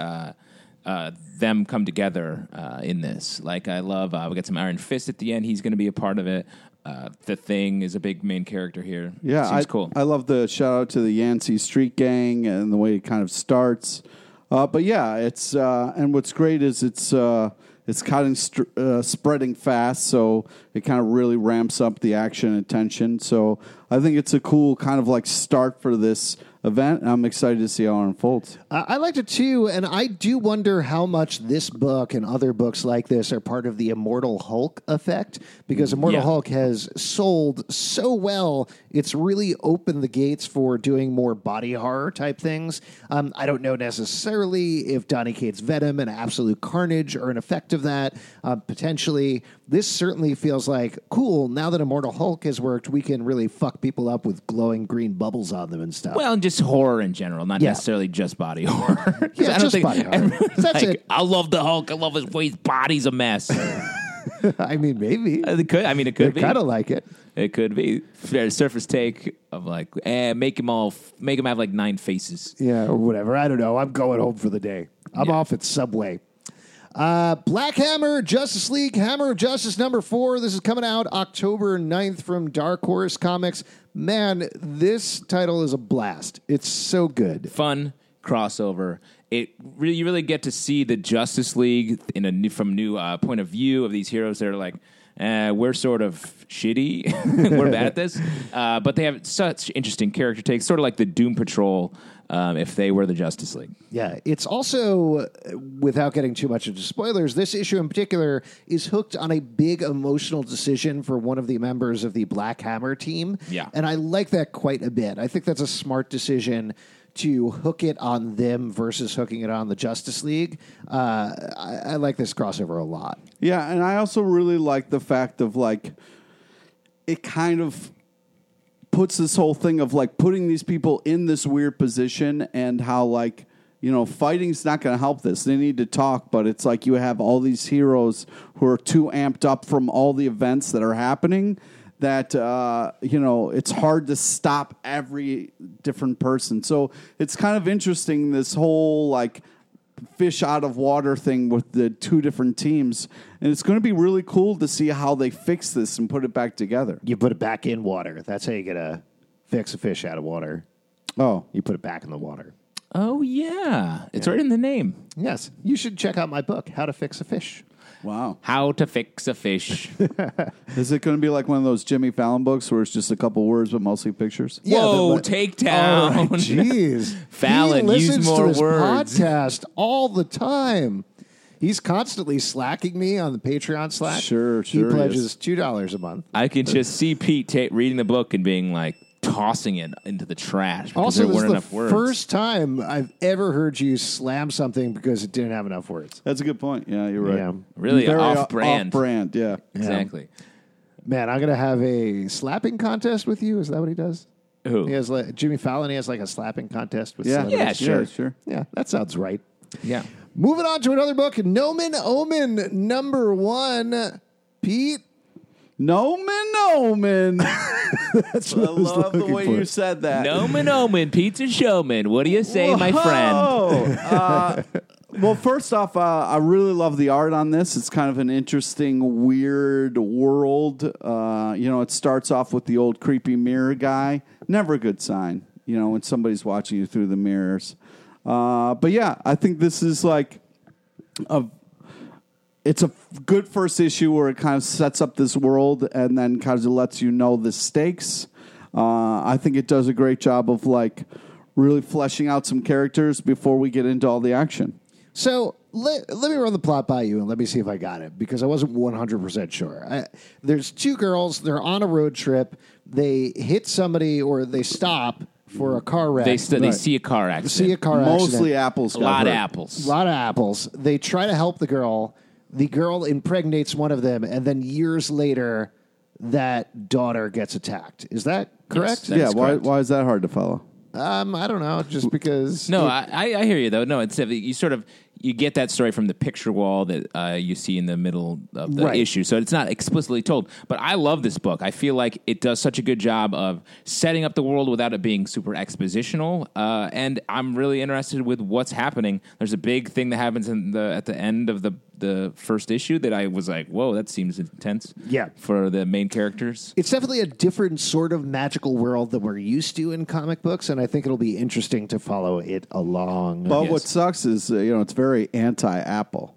[SPEAKER 2] them come together in this. Like, I love, we got some Iron Fist at the end. He's going to be a part of it. The Thing is a big main character here.
[SPEAKER 3] Yeah,
[SPEAKER 2] Seems cool.
[SPEAKER 3] I love the shout out to the Yancey Street Gang and the way it kind of starts. But yeah, it's and what's great is it's kind of spreading fast, so it kind of really ramps up the action and tension. So I think it's a cool kind of like start for this event. I'm excited to see how it unfolds.
[SPEAKER 1] I liked it too, and I do wonder how much this book and other books like this are part of the Immortal Hulk effect, because Immortal Hulk has sold so well, it's really opened the gates for doing more body horror type things. I don't know necessarily if Donny Cates' Venom and Absolute Carnage are an effect of that. Potentially, this certainly feels like, cool, now that Immortal Hulk has worked, we can really fuck people up with glowing green bubbles on them and stuff.
[SPEAKER 2] Well, and just horror in general, not necessarily just body horror.
[SPEAKER 1] Yeah, just body horror. That's it.
[SPEAKER 2] I love the Hulk. I love his way. His body's a mess.
[SPEAKER 1] I mean, maybe.
[SPEAKER 2] It could. I mean, it could be.
[SPEAKER 1] kind of like it.
[SPEAKER 2] It could be. Fair surface take of like, make him have like 9 faces.
[SPEAKER 1] Yeah, or whatever. I don't know. I'm going home for the day. I'm off at Subway. Black Hammer, Justice League, Hammer of Justice #4. This is coming out October 9th from Dark Horse Comics. Man, this title is a blast. It's so good.
[SPEAKER 2] Fun crossover. You really get to see the Justice League from a new point of view of these heroes that are like, we're sort of shitty. We're bad at this. But they have such interesting character takes, sort of like the Doom Patrol if they were the Justice League.
[SPEAKER 1] Yeah, it's also, without getting too much into spoilers, this issue in particular is hooked on a big emotional decision for one of the members of the Black Hammer team.
[SPEAKER 2] Yeah.
[SPEAKER 1] And I like that quite a bit. I think that's a smart decision to hook it on them versus hooking it on the Justice League. I like this crossover a lot.
[SPEAKER 3] Yeah, and I also really like the fact of like it kind of puts this whole thing of like putting these people in this weird position and how like, you know, fighting's not going to help this. They need to talk, but it's like you have all these heroes who are too amped up from all the events that are happening that, you know, it's hard to stop every different person. So it's kind of interesting, this whole like fish out of water thing with the two different teams, and it's going to be really cool to see how they fix this and put it back together.
[SPEAKER 1] You put it back in water. That's how you get to fix a fish out of water.
[SPEAKER 3] Oh,
[SPEAKER 1] You put it back in the water.
[SPEAKER 2] Oh, yeah. It's right in the name.
[SPEAKER 1] Yes. You should check out my book, How to Fix a Fish.
[SPEAKER 3] wow.
[SPEAKER 2] How to Fix a Fish.
[SPEAKER 3] Is it going to be like one of those Jimmy Fallon books where it's just a couple words but mostly pictures?
[SPEAKER 2] Whoa,
[SPEAKER 1] but-
[SPEAKER 2] take down.
[SPEAKER 1] All right, jeez.
[SPEAKER 2] Fallon,
[SPEAKER 1] he
[SPEAKER 2] use
[SPEAKER 1] listens
[SPEAKER 2] more
[SPEAKER 1] to this
[SPEAKER 2] words.
[SPEAKER 1] podcast all the time. He's constantly slacking me on the Patreon Slack.
[SPEAKER 3] Sure,
[SPEAKER 1] He
[SPEAKER 3] he
[SPEAKER 1] pledges
[SPEAKER 3] is.
[SPEAKER 1] $2 a month.
[SPEAKER 2] I can just see Pete reading the book and being like, tossing it into the trash because
[SPEAKER 1] Also,
[SPEAKER 2] there
[SPEAKER 1] this is
[SPEAKER 2] weren't
[SPEAKER 1] the
[SPEAKER 2] enough words.
[SPEAKER 1] first time I've ever heard you slam something because it didn't have enough words.
[SPEAKER 3] That's a good point. Yeah, you're right.
[SPEAKER 1] Yeah.
[SPEAKER 2] Really
[SPEAKER 3] Very
[SPEAKER 2] off-brand.
[SPEAKER 3] Off-brand, yeah.
[SPEAKER 2] Exactly.
[SPEAKER 1] Man, I'm going to have a slapping contest with you. Is that what he does?
[SPEAKER 2] Who?
[SPEAKER 1] He has Jimmy Fallon. He has like a slapping contest with
[SPEAKER 3] Yeah,
[SPEAKER 1] celebrities.
[SPEAKER 2] Yeah, sure.
[SPEAKER 3] sure.
[SPEAKER 1] Yeah, that sounds right.
[SPEAKER 2] Yeah.
[SPEAKER 1] Moving on to another book, Nomen Omen #1. Pete,
[SPEAKER 3] Nomen.
[SPEAKER 1] that's what
[SPEAKER 3] I
[SPEAKER 1] I was
[SPEAKER 3] love the
[SPEAKER 1] looking
[SPEAKER 3] way
[SPEAKER 1] for.
[SPEAKER 3] you said that.
[SPEAKER 2] Nomen Omen, Pete's a showman. What do you say, my friend?
[SPEAKER 3] Whoa. Well, first off, I really love the art on this. It's kind of an interesting, weird world. It starts off with the old creepy mirror guy. Never a good sign, when somebody's watching you through the mirrors. But yeah, I think this is like it's a good first issue where it kind of sets up this world and then kind of lets you know the stakes. I think it does a great job of like really fleshing out some characters before we get into all the action.
[SPEAKER 1] So let me run the plot by you and let me see if I got it because I wasn't 100% sure. There's two girls. They're on a road trip. They hit somebody or they stop for a car wreck.
[SPEAKER 2] They see a car accident.
[SPEAKER 1] See a car accident.
[SPEAKER 3] Mostly apples.
[SPEAKER 2] a lot of
[SPEAKER 3] hurt.
[SPEAKER 2] apples.
[SPEAKER 1] A lot of apples. They try to help the girl. The girl impregnates one of them, and then years later, that daughter gets attacked. Is that correct?
[SPEAKER 2] That
[SPEAKER 3] Yeah,
[SPEAKER 2] is
[SPEAKER 3] why
[SPEAKER 2] correct.
[SPEAKER 3] is that hard to follow?
[SPEAKER 1] I don't know. Just because.
[SPEAKER 2] No, I hear you though. No, it's you get that story from the picture wall that you see in the middle of the
[SPEAKER 1] Right.
[SPEAKER 2] issue, so it's not explicitly told. But I love this book. I feel like it does such a good job of setting up the world without it being super expositional. And I'm really interested with what's happening. There's a big thing that happens at the end of the first issue that I was like, whoa, that seems intense.
[SPEAKER 1] Yeah.
[SPEAKER 2] For the main characters.
[SPEAKER 1] It's definitely a different sort of magical world that we're used to in comic books, and I think it'll be interesting to follow it along.
[SPEAKER 3] But
[SPEAKER 2] Yes.
[SPEAKER 3] what sucks is, it's very anti-Apple.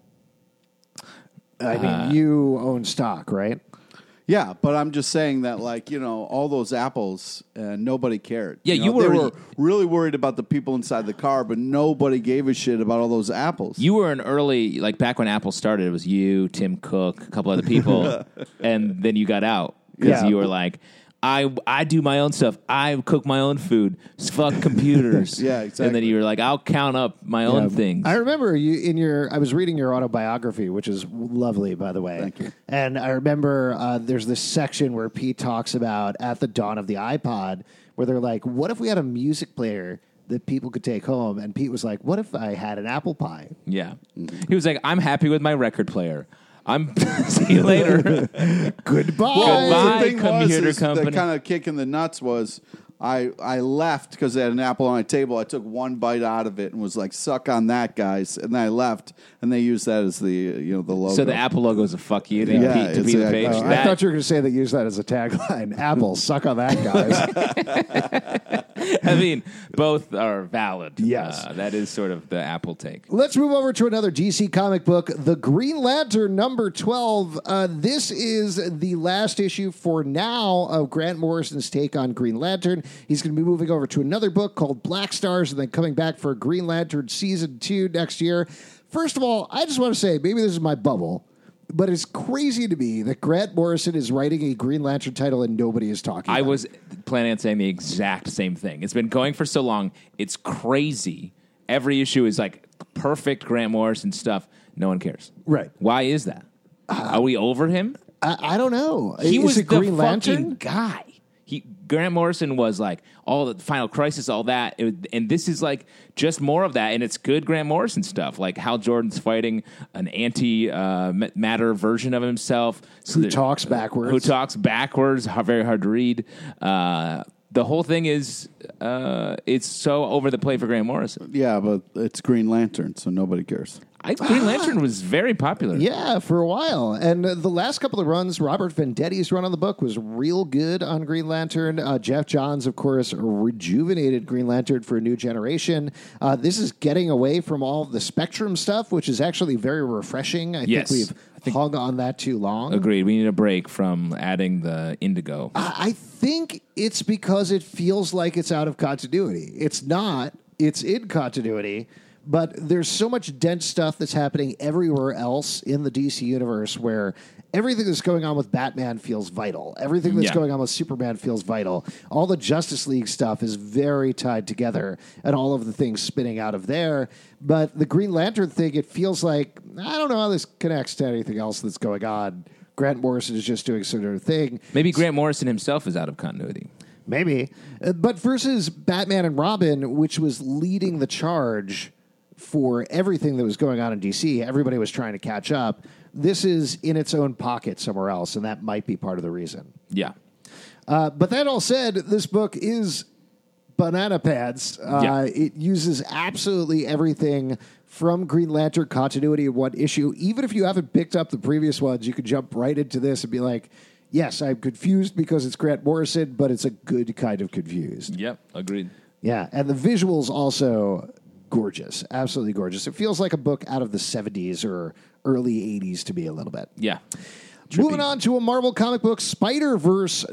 [SPEAKER 1] I mean, you own stock, right?
[SPEAKER 3] Yeah, but I'm just saying that, all those apples, nobody cared.
[SPEAKER 2] Yeah,
[SPEAKER 3] They
[SPEAKER 2] you were-
[SPEAKER 3] were really worried about the people inside the car, but nobody gave a shit about all those apples.
[SPEAKER 2] You were an early, like back when Apple started, it was you, Tim Cook, a couple other people, and then you got out because
[SPEAKER 1] Yeah.
[SPEAKER 2] you were like, I do my own stuff. I cook my own food. Fuck computers.
[SPEAKER 3] Yeah,
[SPEAKER 2] And then
[SPEAKER 3] exactly.
[SPEAKER 2] you were like, I'll count up my own things.
[SPEAKER 1] I remember you I was reading your autobiography, which is lovely, by the way.
[SPEAKER 3] Thank you.
[SPEAKER 1] And I remember there's this section where Pete talks about at the dawn of the iPod, where they're like, "What if we had a music player that people could take home?" And Pete was like, "What if I had an apple pie?"
[SPEAKER 2] Yeah. He was like, I'm happy with my record player. I'm see you later.
[SPEAKER 1] Goodbye.
[SPEAKER 2] Goodbye.
[SPEAKER 3] the thing
[SPEAKER 2] computer
[SPEAKER 3] was,
[SPEAKER 2] company.
[SPEAKER 3] the kind of kick in the nuts was I left because they had an apple on my table. I took one bite out of it and was like, "Suck on that, guys!" And then I left, and they used that as the logo.
[SPEAKER 2] So the Apple logo is a fuck you to
[SPEAKER 3] Yeah,
[SPEAKER 2] Pete, to Peter
[SPEAKER 3] exactly.
[SPEAKER 2] Page.
[SPEAKER 3] Oh,
[SPEAKER 1] I thought you were going to say they use that as a tagline. Apple, suck on that, guys.
[SPEAKER 2] I mean, both are valid.
[SPEAKER 1] Yes.
[SPEAKER 2] That is sort of the Apple take.
[SPEAKER 1] Let's move over to another DC comic book, The Green Lantern #12. This is the last issue for now of Grant Morrison's take on Green Lantern. He's going to be moving over to another book called Black Stars and then coming back for Green Lantern Season 2 next year. First of all, I just want to say, maybe this is my bubble, but it's crazy to me that Grant Morrison is writing a Green Lantern title and nobody is talking about
[SPEAKER 2] I
[SPEAKER 1] it.
[SPEAKER 2] was planning on saying the exact same thing. It's been going for so long. It's crazy. Every issue is like perfect Grant Morrison stuff. No one cares.
[SPEAKER 1] Right.
[SPEAKER 2] Why is that? Are we over him?
[SPEAKER 1] I don't know.
[SPEAKER 2] He
[SPEAKER 1] Is
[SPEAKER 2] was
[SPEAKER 1] it
[SPEAKER 2] the
[SPEAKER 1] Green
[SPEAKER 2] fucking
[SPEAKER 1] Lantern?
[SPEAKER 2] guy. Grant Morrison was like all the Final Crisis, all that, and this is like just more of that, and it's good Grant Morrison stuff, like Hal Jordan's fighting an anti-matter version of himself,
[SPEAKER 1] Who talks backwards.
[SPEAKER 2] Who talks backwards? Very hard to read. the whole thing is it's so over the plate for Grant Morrison.
[SPEAKER 3] Yeah, but it's Green Lantern, so nobody cares.
[SPEAKER 2] Green Lantern was very popular.
[SPEAKER 1] Yeah, for a while. And the last couple of runs, Robert Vendetti's run on the book was real good on Green Lantern. Jeff Johns, of course, rejuvenated Green Lantern for a new generation. This is getting away from all the Spectrum stuff, which is actually very refreshing. I think we've hung on that too long.
[SPEAKER 2] Agreed. We need a break from adding the indigo.
[SPEAKER 1] I think it's because it feels like it's out of continuity. It's not. It's in continuity. But there's so much dense stuff that's happening everywhere else in the DC universe where everything that's going on with Batman feels vital. Everything that's going on with Superman feels vital. All the Justice League stuff is very tied together and all of the things spinning out of there. But the Green Lantern thing, it feels like, I don't know how this connects to anything else that's going on. Grant Morrison is just doing sort of a thing.
[SPEAKER 2] Maybe Grant Morrison himself is out of continuity.
[SPEAKER 1] Maybe. But versus Batman and Robin, which was leading the charge for everything that was going on in DC, everybody was trying to catch up. This is in its own pocket somewhere else, and that might be part of the reason.
[SPEAKER 2] Yeah.
[SPEAKER 1] But that all said, this book is banana pants. It uses absolutely everything from Green Lantern continuity in one issue. Even if you haven't picked up the previous ones, you could jump right into this and be like, yes, I'm confused because it's Grant Morrison, but it's a good kind of confused.
[SPEAKER 2] Yep. Agreed.
[SPEAKER 1] Yeah, and the visuals also gorgeous, absolutely gorgeous. It feels like a book out of the 70s or early 80s to me a little bit.
[SPEAKER 2] Yeah.
[SPEAKER 1] Moving on to a Marvel comic book, Spider-Verse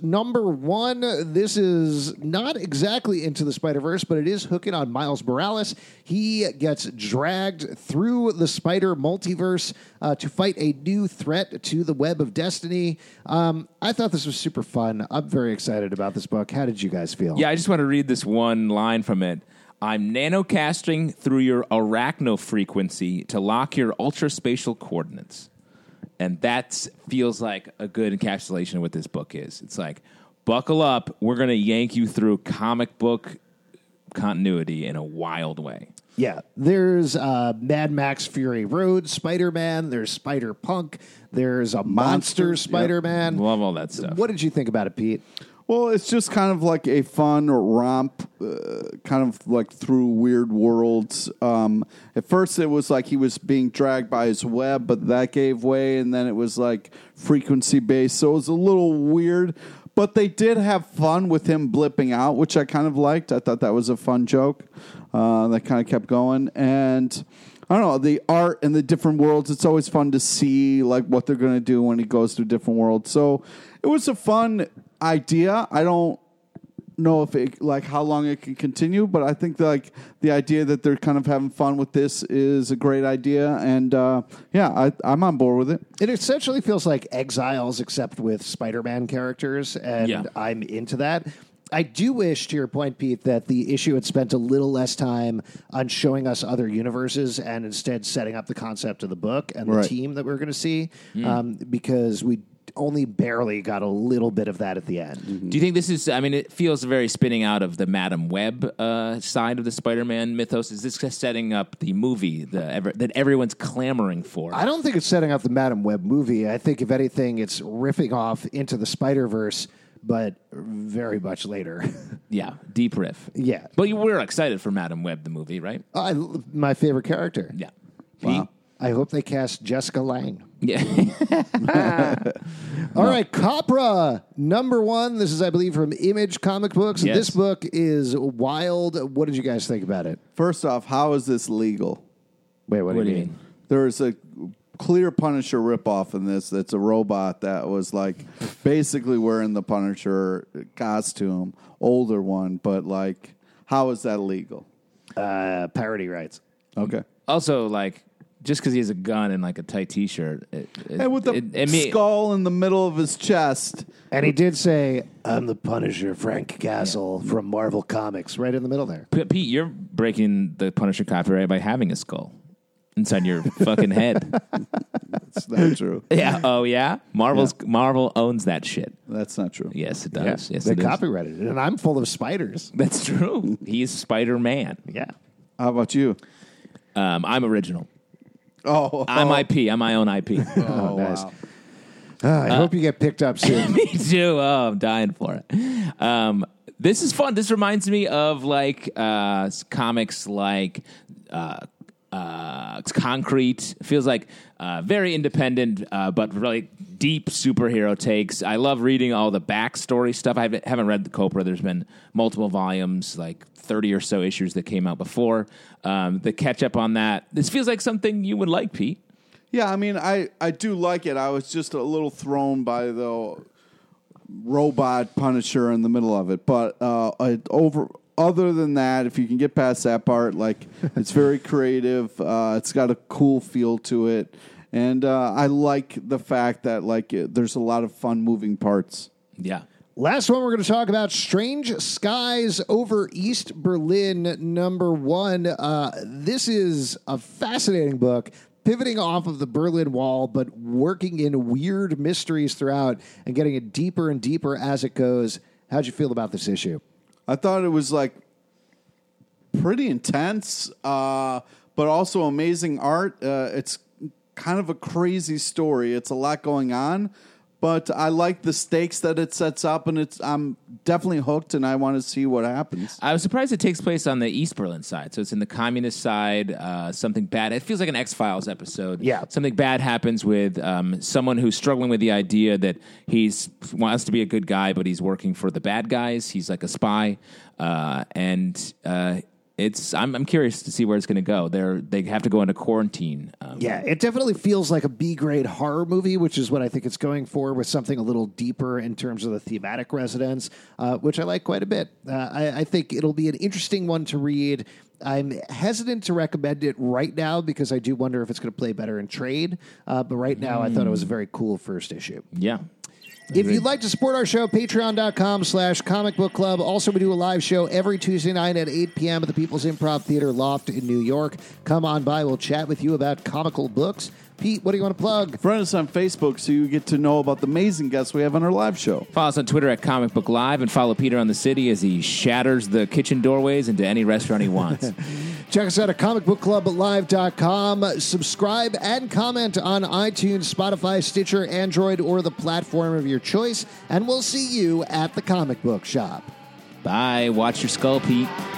[SPEAKER 1] #1. This is not exactly Into the Spider-Verse, but it is hooking on Miles Morales. He gets dragged through the Spider multiverse to fight a new threat to the Web of Destiny. I thought this was super fun. I'm very excited about this book. How did you guys feel?
[SPEAKER 2] Yeah, I just want to read this one line from it. I'm nanocasting through your arachno frequency to lock your ultraspatial coordinates. And that feels like a good encapsulation of what this book is. It's like, buckle up. We're going to yank you through comic book continuity in a wild way.
[SPEAKER 1] Yeah, there's Mad Max Fury Road Spider-Man. There's Spider-Punk. There's a Monster Spider-Man.
[SPEAKER 2] Yep. Love all that stuff.
[SPEAKER 1] What did you think about it, Pete?
[SPEAKER 3] Well, it's just kind of like a fun romp, kind of like through weird worlds. At first, it was like he was being dragged by his web, but that gave way, and then it was like frequency-based, so it was a little weird. But they did have fun with him blipping out, which I kind of liked. I thought that was a fun joke that kind of kept going. And I don't know, the art and the different worlds, it's always fun to see like what they're going to do when he goes through different worlds. So it was a fun idea. I don't know if it, like how long it can continue, but I think like the idea that they're kind of having fun with this is a great idea, and I'm on board with it.
[SPEAKER 1] It essentially feels like Exiles, except with Spider-Man characters, and I'm into that. I do wish, to your point, Pete, that the issue had spent a little less time on showing us other universes and instead setting up the concept of the book and the team that we're going to see, because we only barely got a little bit of that at the end.
[SPEAKER 2] Mm-hmm. Do you think this is, I mean, it feels very spinning out of the Madam Web side of the Spider-Man mythos. Is this just setting up the movie that everyone's clamoring for?
[SPEAKER 1] I don't think it's setting up the Madam Web movie. I think, if anything, it's riffing off Into the Spider-Verse, but very much later.
[SPEAKER 2] Yeah, deep riff.
[SPEAKER 1] Yeah.
[SPEAKER 2] But we're excited for Madam Web, the movie, right?
[SPEAKER 1] My favorite character.
[SPEAKER 2] Yeah.
[SPEAKER 1] Wow. I hope they cast Jessica Lange.
[SPEAKER 2] Yeah.
[SPEAKER 1] All right, Copra, #1. This is, I believe, from Image Comic Books.
[SPEAKER 2] Yes.
[SPEAKER 1] This book is wild. What did you guys think about it?
[SPEAKER 3] First off, how is this legal?
[SPEAKER 1] Wait, what do you mean?
[SPEAKER 3] There's a clear Punisher ripoff in this. That's a robot that was like basically wearing the Punisher costume, older one, but like, how is that legal?
[SPEAKER 1] Parody rights.
[SPEAKER 3] Okay.
[SPEAKER 2] Also, like, just because he has a gun and like a tight T-shirt,
[SPEAKER 3] And with the skull in the middle of his chest.
[SPEAKER 1] And he did say, I'm the Punisher, Frank Castle from Marvel Comics, right in the middle there.
[SPEAKER 2] Pete, you're breaking the Punisher copyright by having a skull inside your fucking head.
[SPEAKER 3] That's not true.
[SPEAKER 2] Yeah. Oh, yeah? Marvel owns that shit.
[SPEAKER 3] That's not true.
[SPEAKER 2] Yes, it does. Yes,
[SPEAKER 1] they
[SPEAKER 2] it is.
[SPEAKER 1] copyrighted it, and I'm full of spiders.
[SPEAKER 2] That's true. He's Spider-Man.
[SPEAKER 1] Yeah.
[SPEAKER 3] How about you?
[SPEAKER 2] I'm original.
[SPEAKER 3] I'm
[SPEAKER 2] IP. I'm my own IP.
[SPEAKER 3] Oh,
[SPEAKER 1] nice.
[SPEAKER 3] Wow.
[SPEAKER 1] I hope you get picked up soon.
[SPEAKER 2] Me too. Oh, I'm dying for it. This is fun. This reminds me of like comics like Concrete. It feels like very independent, but really deep superhero takes. I love reading all the backstory stuff. I haven't read the Copra. There's been multiple volumes, like 30 or so issues that came out before. The catch up on that. This feels like something you would like, Pete.
[SPEAKER 3] Yeah, I mean, I do like it. I was just a little thrown by the robot Punisher in the middle of it. But other than that, if you can get past that part, like, it's very creative. It's got a cool feel to it. And I like the fact that, like, there's a lot of fun moving parts.
[SPEAKER 2] Yeah.
[SPEAKER 1] Last one, we're going to talk about Strange Skies Over East Berlin, #1. This is a fascinating book, pivoting off of the Berlin Wall, but working in weird mysteries throughout and getting it deeper and deeper as it goes. How'd you feel about this issue?
[SPEAKER 3] I thought it was, like, pretty intense, but also amazing art. It's kind of a crazy story. It's a lot going on, but I like the stakes that it sets up, and I'm definitely hooked, and I want to see what happens.
[SPEAKER 2] I was surprised it takes place on the East Berlin side, so it's in the communist side. Something bad. It feels like an X-Files episode.
[SPEAKER 1] Yeah.
[SPEAKER 2] Something bad happens with someone who's struggling with the idea that he wants to be a good guy, but he's working for the bad guys. He's like a spy, and I'm curious to see where it's going to go. They have to go into quarantine.
[SPEAKER 1] Yeah, it definitely feels like a B-grade horror movie, which is what I think it's going for, with something a little deeper in terms of the thematic resonance, which I like quite a bit. I think it'll be an interesting one to read. I'm hesitant to recommend it right now because I do wonder if it's going to play better in trade. But right now, I thought it was a very cool first issue.
[SPEAKER 2] Yeah.
[SPEAKER 1] If you'd like to support our show, patreon.com/Comic Book Club. Also, we do a live show every Tuesday night at 8 p.m. at the People's Improv Theater Loft in New York. Come on by. We'll chat with you about comical books. Pete, what do you want to plug?
[SPEAKER 3] Friend us on Facebook so you get to know about the amazing guests we have on our live show.
[SPEAKER 2] Follow us on Twitter at Comic Book Live, and follow Peter on the City as he shatters the kitchen doorways into any restaurant he wants.
[SPEAKER 1] Check us out at comicbookclublive.com. Subscribe and comment on iTunes, Spotify, Stitcher, Android, or the platform of your choice. And we'll see you at the comic book shop.
[SPEAKER 2] Bye. Watch your skull, Pete.